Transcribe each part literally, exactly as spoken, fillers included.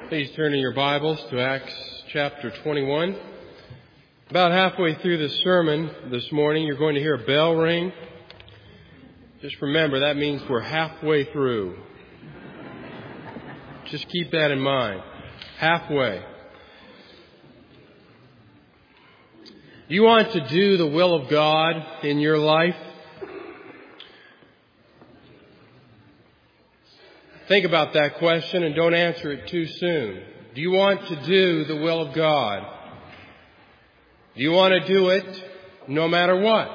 Please turn in your Bibles to Acts chapter twenty-one. About halfway through this sermon this morning, you're going to hear a bell ring. Just remember, that means we're halfway through. Just keep that in mind. Halfway. You want to do the will of God in your life? Think about that question and don't answer it too soon. Do you want to do the will of God? Do you want to do it no matter what?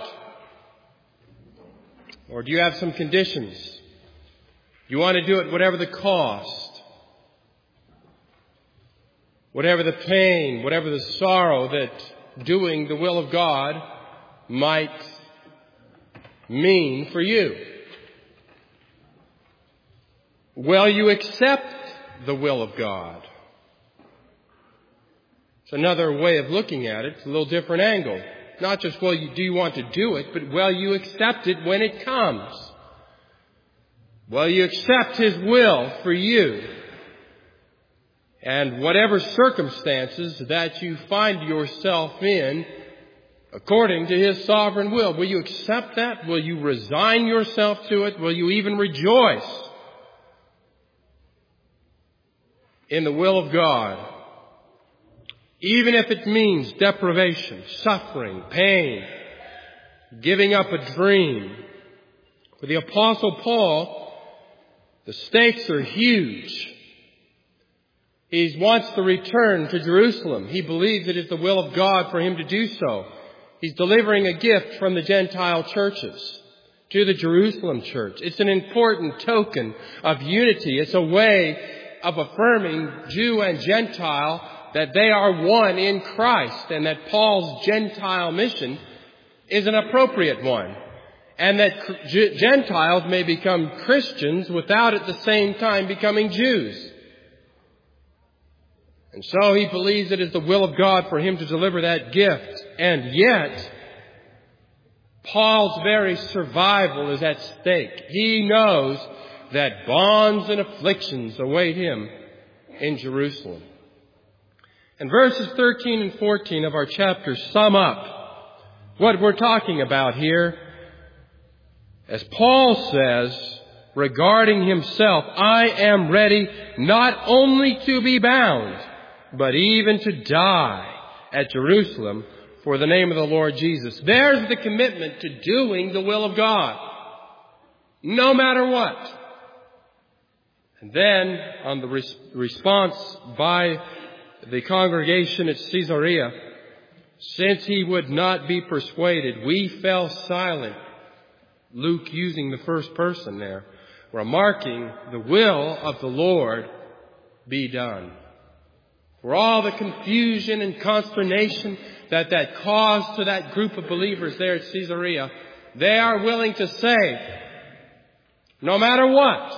Or do you have some conditions? You want to do it whatever the cost, whatever the pain, whatever the sorrow that doing the will of God might mean for you. Will you accept the will of God? It's another way of looking at it. It's a little different angle. Not just, well, you, do you want to do it, but will you accept it when it comes? Will you accept His will for you? And whatever circumstances that you find yourself in, according to His sovereign will, will you accept that? Will you resign yourself to it? Will you even rejoice in the will of God, even if it means deprivation, suffering, pain, giving up a dream? For the Apostle Paul, the stakes are huge. He wants to return to Jerusalem. He believes it is the will of God for him to do so. He's delivering a gift from the Gentile churches to the Jerusalem church. It's an important token of unity. It's a way of affirming Jew and Gentile that they are one in Christ, and that Paul's Gentile mission is an appropriate one, and that Gentiles may become Christians without at the same time becoming Jews. And so he believes it is the will of God for him to deliver that gift, and yet Paul's very survival is at stake. He knows that bonds and afflictions await him in Jerusalem. And verses thirteen and fourteen of our chapter sum up what we're talking about here. As Paul says regarding himself, I am ready not only to be bound, but even to die at Jerusalem for the name of the Lord Jesus. There's the commitment to doing the will of God, no matter what. And then, on the res- response by the congregation at Caesarea, since he would not be persuaded, we fell silent. Luke using the first person there, remarking, the will of the Lord be done. For all the confusion and consternation that that caused to that group of believers there at Caesarea, they are willing to say, no matter what,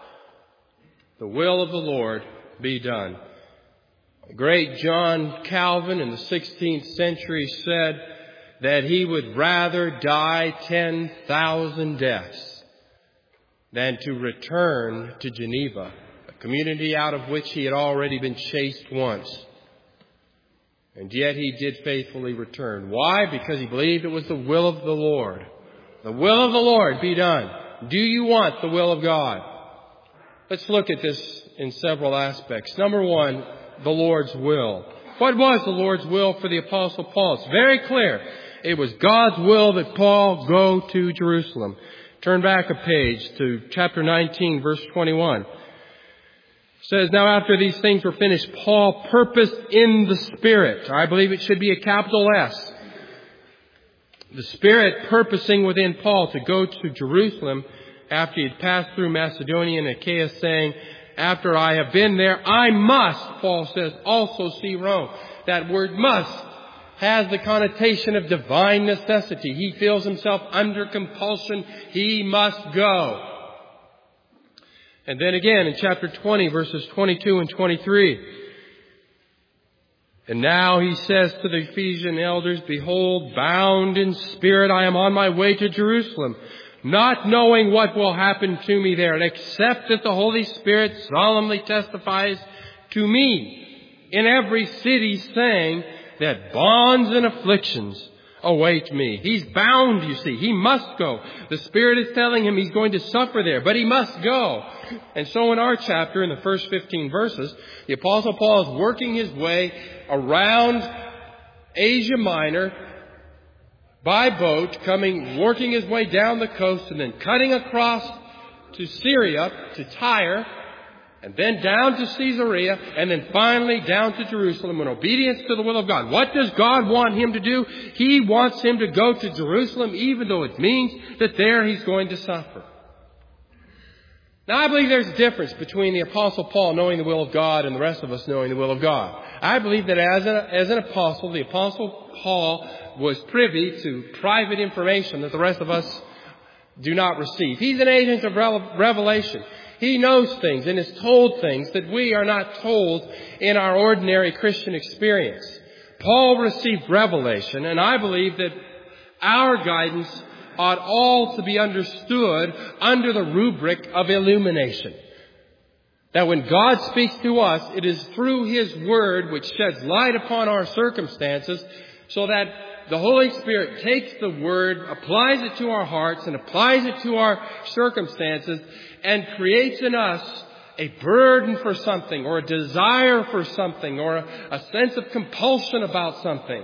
the will of the Lord be done. The great John Calvin in the sixteenth century said that he would rather die ten thousand deaths than to return to Geneva, a community out of which he had already been chased once. And yet he did faithfully return. Why? Because he believed it was the will of the Lord. The will of the Lord be done. Do you want the will of God? Let's look at this in several aspects. Number one, the Lord's will. What was the Lord's will for the Apostle Paul? It's very clear. It was God's will that Paul go to Jerusalem. Turn back a page to chapter nineteen, verse twenty-one. It says, now after these things were finished, Paul purposed in the Spirit. I believe it should be a capital S. The Spirit purposing within Paul to go to Jerusalem after he had passed through Macedonia and Achaia, saying, after I have been there, I must, Paul says, also see Rome. That word must has the connotation of divine necessity. He feels himself under compulsion. He must go. And then again in chapter twenty, verses twenty-two and twenty-three. And now he says to the Ephesian elders, behold, bound in spirit, I am on my way to Jerusalem, not knowing what will happen to me there, except that the Holy Spirit solemnly testifies to me in every city, saying that bonds and afflictions await me. He's bound, you see. He must go. The Spirit is telling him he's going to suffer there, but he must go. And so in our chapter, in the first fifteen verses, the Apostle Paul is working his way around Asia Minor by boat, coming, working his way down the coast, and then cutting across to Syria, to Tyre, and then down to Caesarea, and then finally down to Jerusalem in obedience to the will of God. What does God want him to do? He wants him to go to Jerusalem, even though it means that there he's going to suffer. Now, I believe there's a difference between the Apostle Paul knowing the will of God and the rest of us knowing the will of God. I believe that as, a, as an apostle, the Apostle Paul was privy to private information that the rest of us do not receive. He's an agent of revelation. He knows things and is told things that we are not told in our ordinary Christian experience. Paul received revelation, and I believe that our guidance ought all to be understood under the rubric of illumination. That when God speaks to us, it is through His Word which sheds light upon our circumstances, so that the Holy Spirit takes the Word, applies it to our hearts, and applies it to our circumstances, and creates in us a burden for something, or a desire for something, or a, a sense of compulsion about something.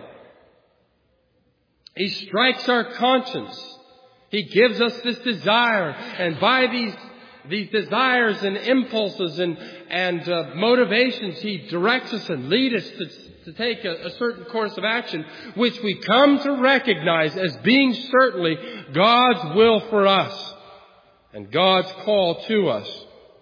He strikes our conscience. He gives us this desire, and by these these desires and impulses and and uh, motivations, He directs us and leads us to, to take a, a certain course of action, which we come to recognize as being certainly God's will for us and God's call to us.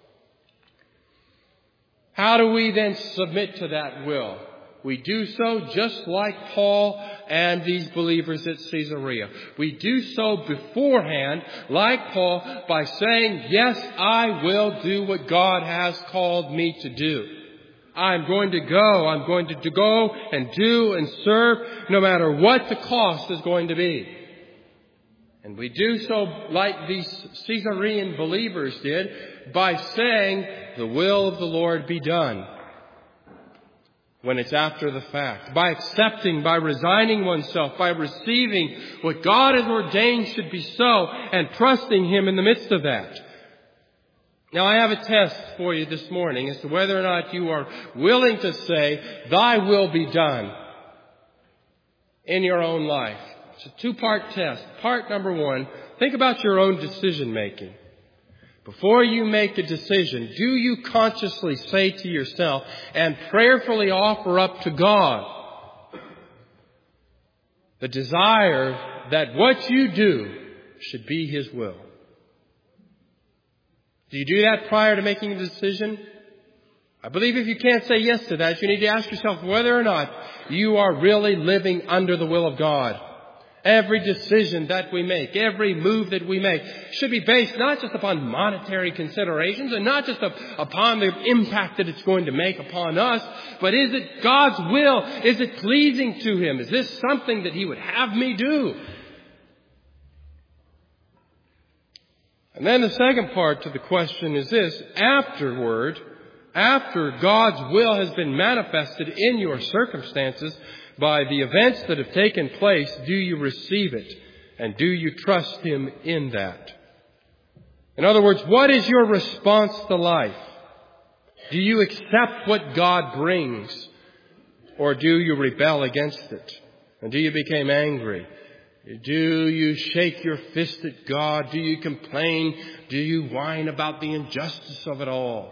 How do we then submit to that will? We do so just like Paul and these believers at Caesarea. We do so beforehand, like Paul, by saying, yes, I will do what God has called me to do. I'm going to go. I'm going to, to go and do and serve no matter what the cost is going to be. And we do so like these Caesarean believers did, by saying, the will of the Lord be done. When it's after the fact, by accepting, by resigning oneself, by receiving what God has ordained should be so, and trusting Him in the midst of that. Now, I have a test for you this morning as to whether or not you are willing to say, thy will be done in your own life. It's a two-part test. Part number one, think about your own decision making. Before you make a decision, do you consciously say to yourself and prayerfully offer up to God the desire that what you do should be His will? Do you do that prior to making a decision? I believe if you can't say yes to that, you need to ask yourself whether or not you are really living under the will of God. Every decision that we make, every move that we make should be based not just upon monetary considerations and not just upon the impact that it's going to make upon us, but is it God's will? Is it pleasing to Him? Is this something that He would have me do? And then the second part to the question is this: afterward, after God's will has been manifested in your circumstances, by the events that have taken place, do you receive it? And do you trust Him in that? In other words, what is your response to life? Do you accept what God brings? Or do you rebel against it? And do you become angry? Do you shake your fist at God? Do you complain? Do you whine about the injustice of it all?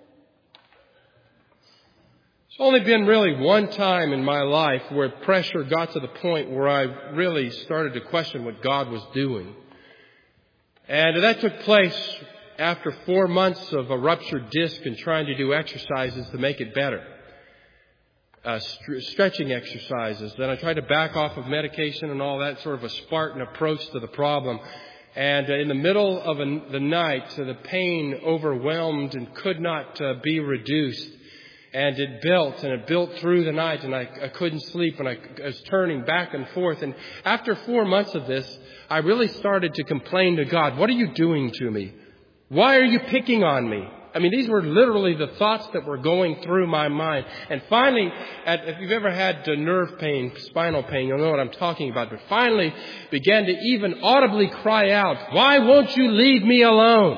It's only been really one time in my life where pressure got to the point where I really started to question what God was doing. And that took place after four months of a ruptured disc and trying to do exercises to make it better. Uh, st- stretching exercises. Then I tried to back off of medication and all that, sort of a Spartan approach to the problem. And uh, in the middle of a, the night, uh, the pain overwhelmed and could not uh, be reduced. And it built, and it built through the night, and I, I couldn't sleep, and I, I was turning back and forth. And after four months of this, I really started to complain to God, what are you doing to me? Why are you picking on me? I mean, these were literally the thoughts that were going through my mind. And finally, at, if you've ever had uh, nerve pain, spinal pain, you'll know what I'm talking about. But finally began to even audibly cry out, "Why won't you leave me alone?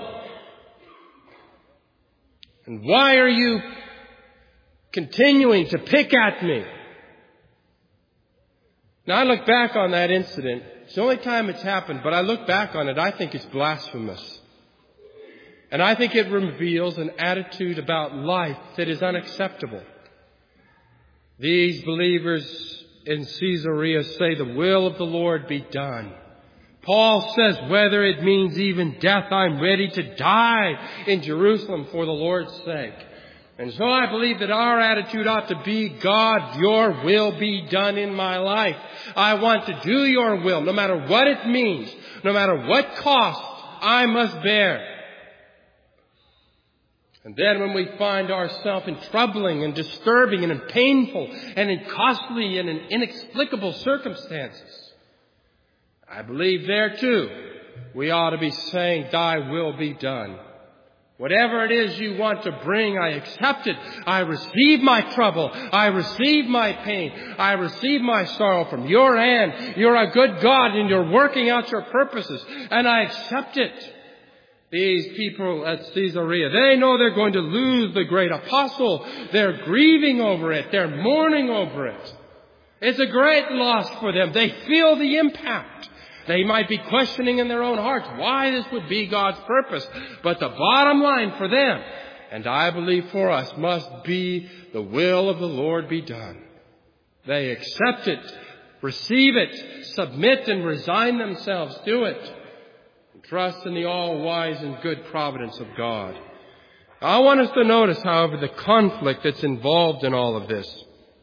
And why are you continuing to pick at me?" Now, I look back on that incident. It's the only time it's happened, but I look back on it, I think it's blasphemous. And I think it reveals an attitude about life that is unacceptable. These believers in Caesarea say, "The will of the Lord be done." Paul says, whether it means even death, I'm ready to die in Jerusalem for the Lord's sake. And so I believe that our attitude ought to be, "God, your will be done in my life. I want to do your will, no matter what it means, no matter what cost I must bear." And then when we find ourselves in troubling and disturbing and in painful and in costly and in inexplicable circumstances, I believe there too we ought to be saying, "Thy will be done. Whatever it is you want to bring, I accept it. I receive my trouble. I receive my pain. I receive my sorrow from your hand. You're a good God and you're working out your purposes, and I accept it." These people at Caesarea, they know they're going to lose the great apostle. They're grieving over it. They're mourning over it. It's a great loss for them. They feel the impact. They might be questioning in their own hearts why this would be God's purpose. But the bottom line for them, and I believe for us, must be the will of the Lord be done. They accept it, receive it, submit and resign themselves to it. Trust in the all-wise and good providence of God. I want us to notice, however, the conflict that's involved in all of this.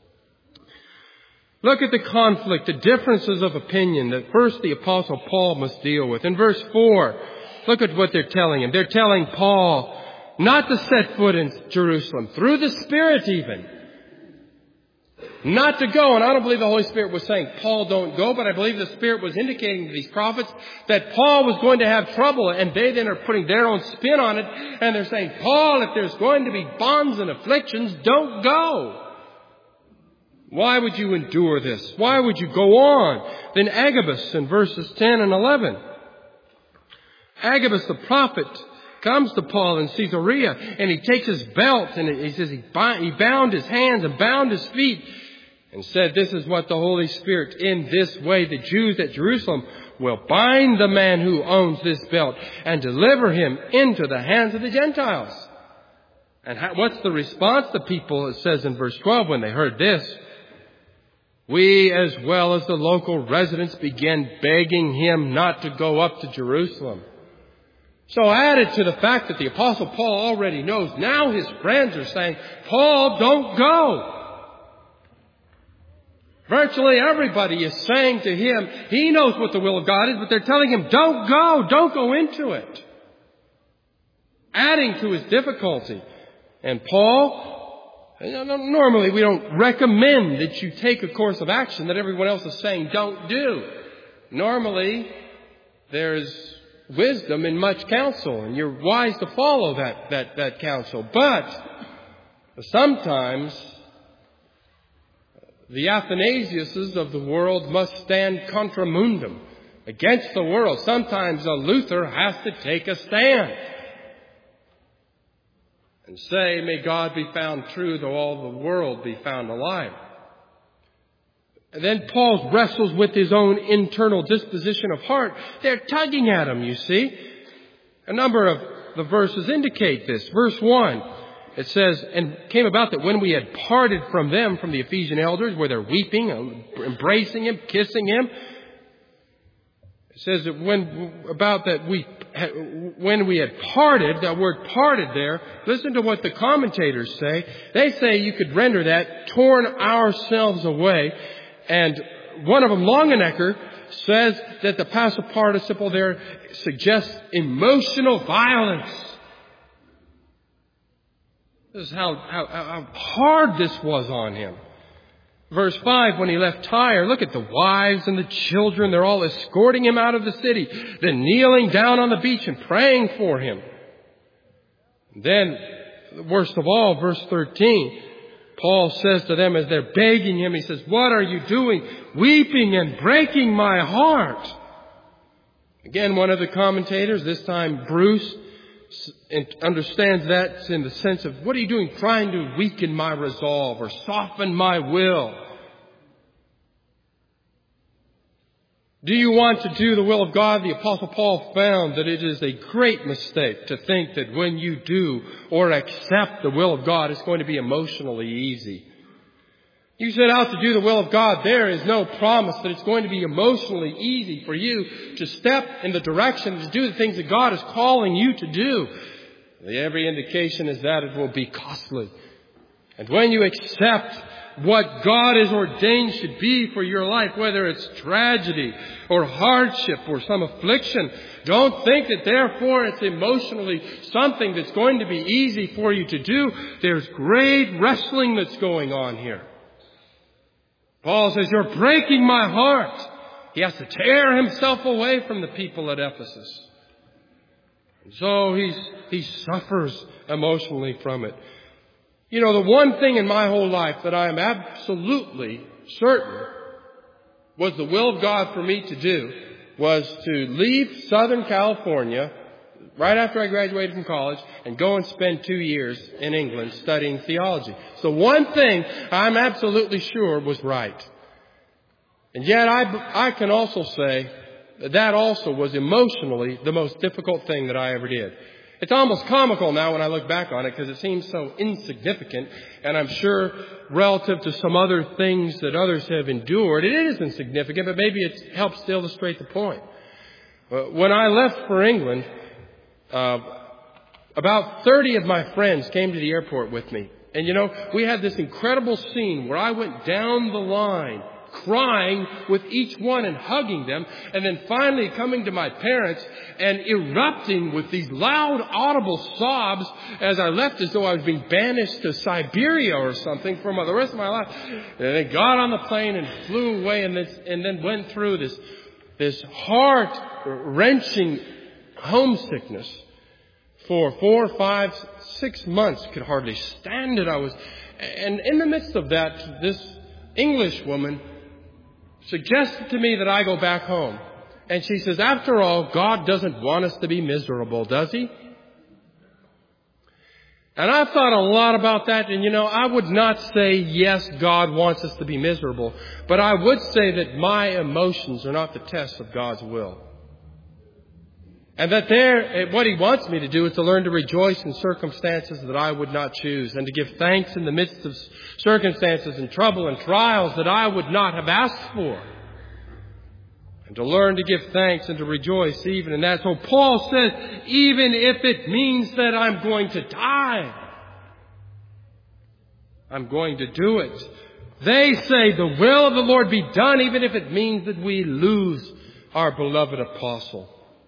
Look at the conflict, the differences of opinion that first the Apostle Paul must deal with. In verse four, look at what they're telling him. They're telling Paul not to set foot in Jerusalem, through the Spirit even. Not to go. And I don't believe the Holy Spirit was saying, "Paul, don't go," but I believe the Spirit was indicating to these prophets that Paul was going to have trouble, and they then are putting their own spin on it, and they're saying, "Paul, if there's going to be bonds and afflictions, don't go. Why would you endure this? Why would you go on?" Then Agabus in verses ten and eleven. Agabus the prophet comes to Paul in Caesarea, and he takes his belt, and he says he bound his hands and bound his feet, and said, "This is what the Holy Spirit, in this way the Jews at Jerusalem will bind the man who owns this belt and deliver him into the hands of the Gentiles." And how, what's the response? The people, it says in verse twelve, when they heard this, "We, as well as the local residents, began begging him not to go up to Jerusalem." So added to the fact that the Apostle Paul already knows, now his friends are saying, "Paul, don't go." Virtually everybody is saying to him, he knows what the will of God is, but they're telling him, "Don't go, don't go into it." Adding to his difficulty. And Paul, normally we don't recommend that you take a course of action that everyone else is saying don't do. Normally, there's wisdom in much counsel, and you're wise to follow that, that, that counsel. But sometimes the Athanasiuses of the world must stand contra mundum, against the world. Sometimes a Luther has to take a stand and say, "May God be found true, though all the world be found a liar." And then Paul wrestles with his own internal disposition of heart. They're tugging at him, you see. A number of the verses indicate this. Verse one, it says, "And came about that when we had parted from them," from the Ephesian elders, where they're weeping, embracing him, kissing him. It says that when, about that we, when we had parted, that word parted there, listen to what the commentators say. They say you could render that torn ourselves away. And one of them, Longenecker, says that the passive participle there suggests emotional violence. This is how, how, how hard this was on him. Verse five, when he left Tyre, look at the wives and the children. They're all escorting him out of the city, then kneeling down on the beach and praying for him. Then, worst of all, verse thirteen, Paul says to them as they're begging him, he says, "What are you doing? Weeping and breaking my heart." Again, one of the commentators, this time Bruce, understands that in the sense of, what are you doing trying to weaken my resolve or soften my will? Do you want to do the will of God? The Apostle Paul found that it is a great mistake to think that when you do or accept the will of God, it's going to be emotionally easy. You set out to do the will of God, there is no promise that it's going to be emotionally easy for you to step in the direction to do the things that God is calling you to do. Every indication is that it will be costly. And when you accept what God has ordained should be for your life, whether it's tragedy or hardship or some affliction, don't think that therefore it's emotionally something that's going to be easy for you to do. There's great wrestling that's going on here. Paul says, "You're breaking my heart." He has to tear himself away from the people at Ephesus. And so he's, he suffers emotionally from it. You know, the one thing in my whole life that I am absolutely certain was the will of God for me to do was to leave Southern California right after I graduated from college and go and spend two years in England studying theology. So one thing I'm absolutely sure was right. And yet I, I can also say that that also was emotionally the most difficult thing that I ever did. It's almost comical now when I look back on it because it seems so insignificant, and I'm sure relative to some other things that others have endured, it is insignificant, but maybe it helps to illustrate the point. When I left for England, uh, about thirty of my friends came to the airport with me. And you know, we had this incredible scene where I went down the line crying with each one and hugging them, and then finally coming to my parents and erupting with these loud audible sobs as I left, as though I was being banished to Siberia or something for the rest of my life. And then got on the plane and flew away, and, this, and then went through this, this heart-wrenching homesickness for four, five, six months. Could hardly stand it. I was, and in the midst of that, this English woman suggested to me that I go back home. And she says, "After all, God doesn't want us to be miserable, does He?" And I've thought a lot about that. And you know, I would not say, yes, God wants us to be miserable. But I would say that my emotions are not the test of God's will. And that there, what He wants me to do is to learn to rejoice in circumstances that I would not choose, and to give thanks in the midst of circumstances and trouble and trials that I would not have asked for. And to learn to give thanks and to rejoice even in that. So Paul says, even if it means that I'm going to die, I'm going to do it. They say the will of the Lord be done, even if it means that we lose our beloved apostle.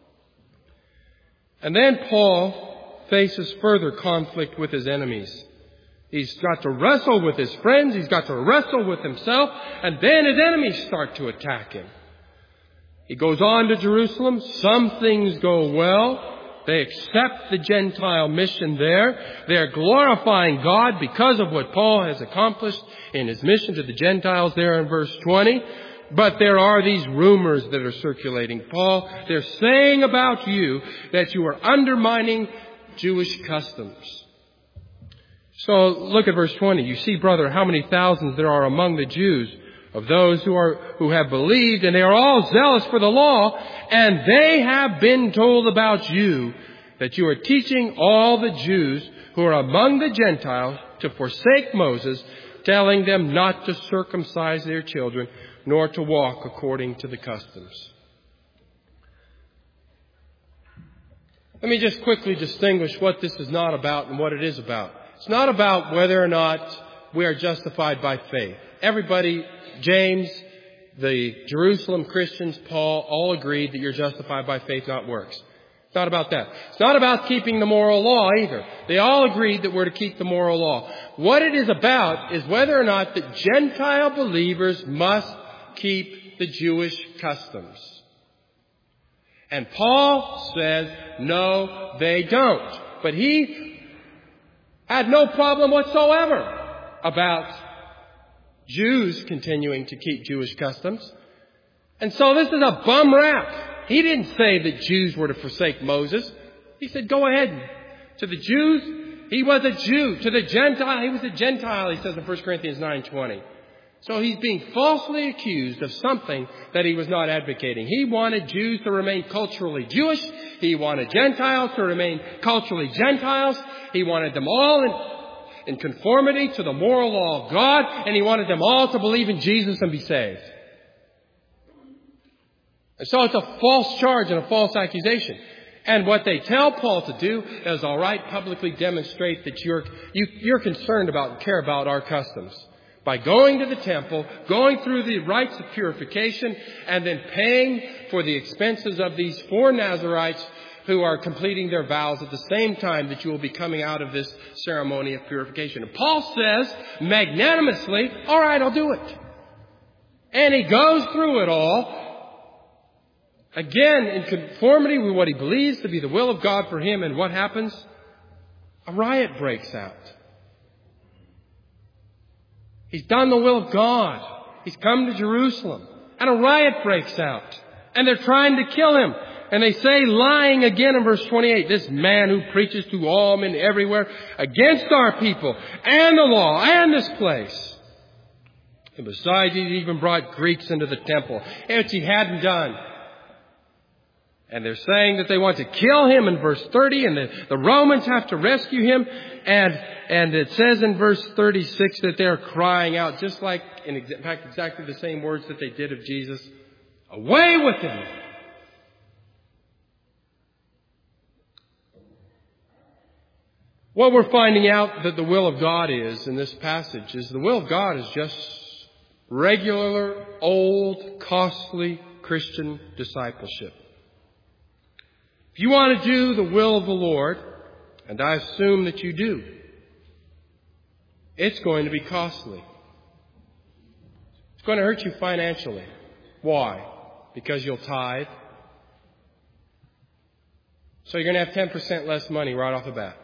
And then Paul faces further conflict with his enemies. He's got to wrestle with his friends. He's got to wrestle with himself. And then his enemies start to attack him. He goes on to Jerusalem. Some things go well. They accept the Gentile mission there. They're glorifying God because of what Paul has accomplished in his mission to the Gentiles there in verse twenty. But there are these rumors that are circulating. Paul, they're saying about you that you are undermining Jewish customs. So look at verse twenty. You see, brother, how many thousands there are among the Jews of those who are who have believed, and they are all zealous for the law, and they have been told about you that you are teaching all the Jews who are among the Gentiles to forsake Moses, telling them not to circumcise their children, nor to walk according to the customs. Let me just quickly distinguish what this is not about and what it is about. It's not about whether or not we are justified by faith. Everybody, James, the Jerusalem Christians, Paul, all agreed that you're justified by faith, not works. It's not about that. It's not about keeping the moral law either. They all agreed that we're to keep the moral law. What it is about is whether or not the Gentile believers must keep the Jewish customs. And Paul says, no, they don't. But he had no problem whatsoever about Jews continuing to keep Jewish customs. And so this is a bum rap. He didn't say that Jews were to forsake Moses. He said, go ahead. To the Jews, he was a Jew. To the Gentile, he was a Gentile, he says in First Corinthians nine twenty. So he's being falsely accused of something that he was not advocating. He wanted Jews to remain culturally Jewish. He wanted Gentiles to remain culturally Gentiles. He wanted them all in, in conformity to the moral law of God. And he wanted them all to believe in Jesus and be saved. And so it's a false charge and a false accusation. And what they tell Paul to do is, all right, publicly demonstrate that you're, you, you're concerned about and care about our customs. By going to the temple, going through the rites of purification, and then paying for the expenses of these four Nazarites who are completing their vows at the same time that you will be coming out of this ceremony of purification. And Paul says magnanimously, all right, I'll do it. And he goes through it all, again, in conformity with what he believes to be the will of God for him. And what happens? A riot breaks out. He's done the will of God. He's come to Jerusalem. And a riot breaks out. And they're trying to kill him. And they say, lying again in verse twenty-eight, this man who preaches to all men everywhere against our people and the law and this place. And besides, he even brought Greeks into the temple, which he hadn't done. And they're saying that they want to kill him in verse thirty, and the, the Romans have to rescue him. And and it says in verse thirty-six that they're crying out, just like, in, in fact, exactly the same words that they did of Jesus, away with him. What we're finding out that the will of God is in this passage is the will of God is just regular, old, costly Christian discipleship. If you want to do the will of the Lord, and I assume that you do, it's going to be costly. It's going to hurt you financially. Why? Because you'll tithe. So you're going to have ten percent less money right off the bat.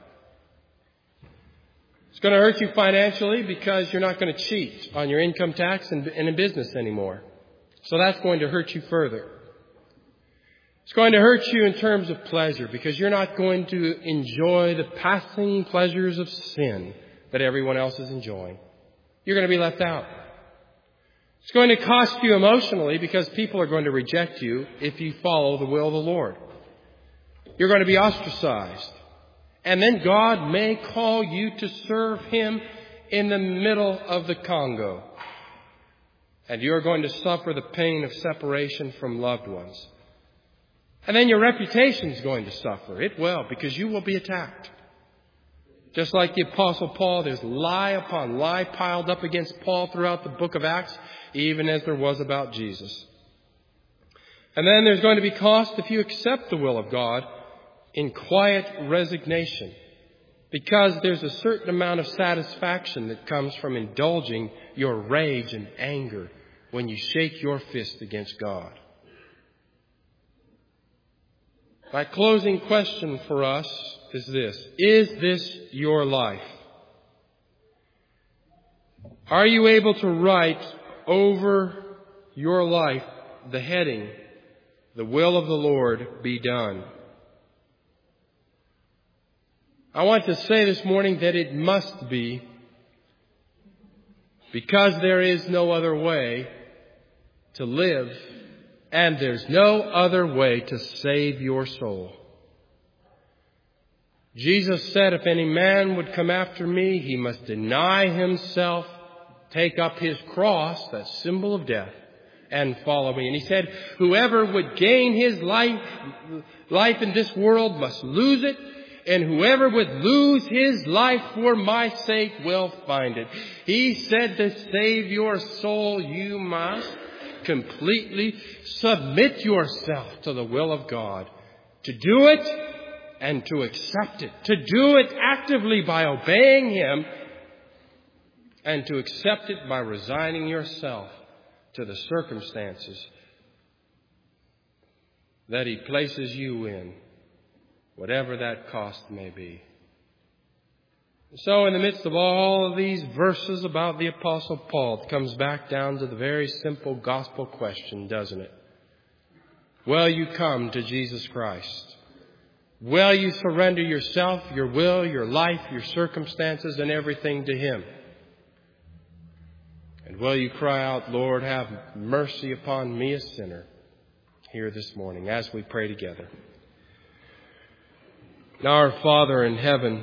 It's going to hurt you financially because you're not going to cheat on your income tax and, and in business anymore. So that's going to hurt you further. It's going to hurt you in terms of pleasure because you're not going to enjoy the passing pleasures of sin that everyone else is enjoying. You're going to be left out. It's going to cost you emotionally because people are going to reject you if you follow the will of the Lord. You're going to be ostracized. And then God may call you to serve Him in the middle of the Congo. And you're going to suffer the pain of separation from loved ones. And then your reputation is going to suffer. It will, because you will be attacked. Just like the Apostle Paul, there's lie upon lie piled up against Paul throughout the book of Acts, even as there was about Jesus. And then there's going to be cost if you accept the will of God in quiet resignation, because there's a certain amount of satisfaction that comes from indulging your rage and anger when you shake your fist against God. My closing question for us is this: is this your life? Are you able to write over your life the heading, "The will of the Lord be done"? I want to say this morning that it must be, because there is no other way to live, and there's no other way to save your soul. Jesus said, if any man would come after me, he must deny himself, take up his cross, that symbol of death, and follow me. And he said, whoever would gain his life, life in this world must lose it. And whoever would lose his life for my sake will find it. He said to save your soul, you must completely submit yourself to the will of God. To do it and to accept it. To do it actively by obeying Him, and to accept it by resigning yourself to the circumstances that He places you in, whatever that cost may be. So in the midst of all of these verses about the Apostle Paul, it comes back down to the very simple gospel question, doesn't it? Will you come to Jesus Christ? Will you surrender yourself, your will, your life, your circumstances, and everything to Him? And will you cry out, Lord, have mercy upon me, a sinner, here this morning as we pray together. Now, our Father in heaven,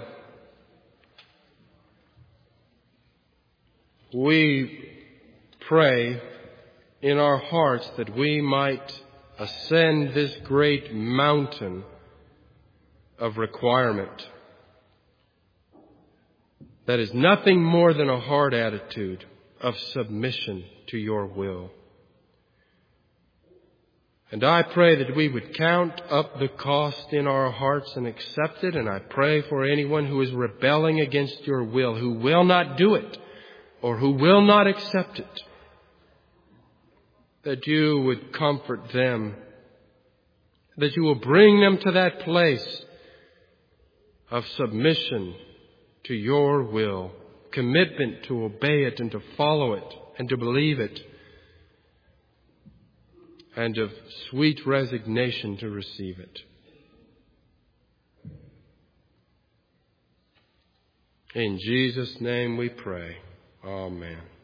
we pray in our hearts that we might ascend this great mountain of requirement that is nothing more than a heart attitude of submission to your will. And I pray that we would count up the cost in our hearts and accept it. And I pray for anyone who is rebelling against your will, who will not do it or who will not accept it, that you would comfort them, that you will bring them to that place of submission to your will, commitment to obey it and to follow it and to believe it, and of sweet resignation to receive it. In Jesus' name we pray. Amen.